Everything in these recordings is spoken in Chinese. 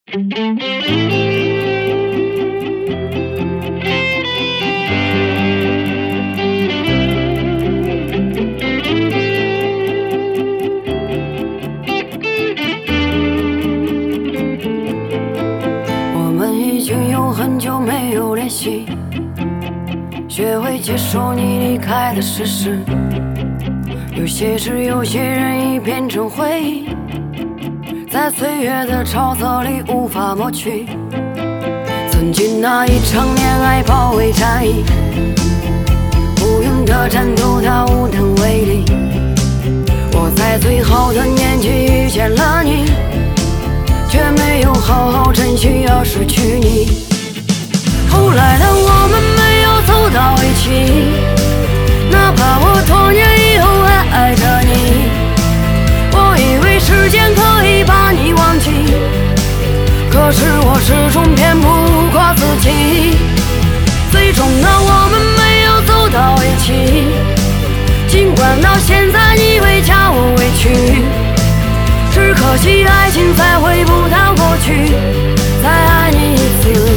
我们已经有很久没有联系，学会接受你离开的事实。有些事，有些人已变成回忆，在岁月的潮色里无法抹去。曾经那一场恋爱包围战役，无用的战斗它无能为力。我在最好的年纪遇见了你，却没有好好珍惜，要失去你。后来的我们没有走到一起，哪怕我多年以后还爱着你。我以为时间可以把你忘记，可是我始终骗不过自己。最终呢，我们没有走到一起，尽管到现在你会叫我委屈，只可惜爱情再回不到过去，再爱你一次。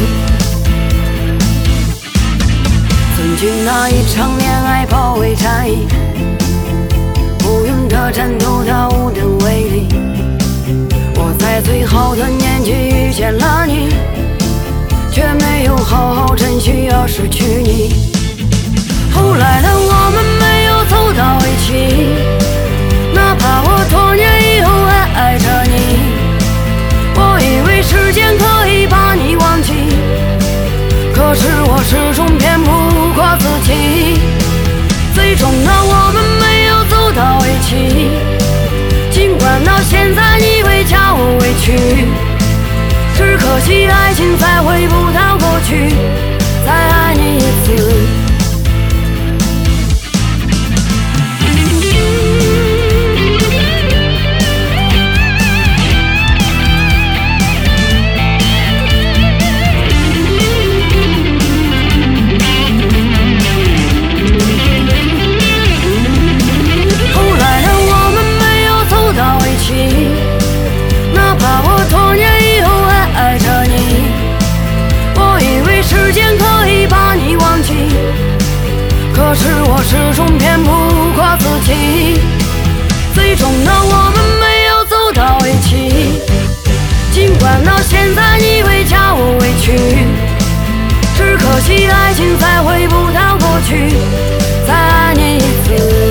曾经那一场恋爱包围战役，无用的战斗它无能为力。我在最好的年纪遇见了你，却没有好好珍惜，要失去你。后来的我们没有走到一起，哪怕我多年以后还爱着你。我以为时间可以把你忘记，可是我始终骗不过自己。最终呢，我们没有走到一起，尽管到现在你会叫我委屈，只可惜爱情再回不到过去，再爱你一次。哪怕我多年以后还爱着你，我以为时间可以把你忘记，可是我始终骗不过自己。最终呢，我们没有走到一起，尽管到现在你会叫我委屈，只可惜爱情再回不到过去，再爱你一次。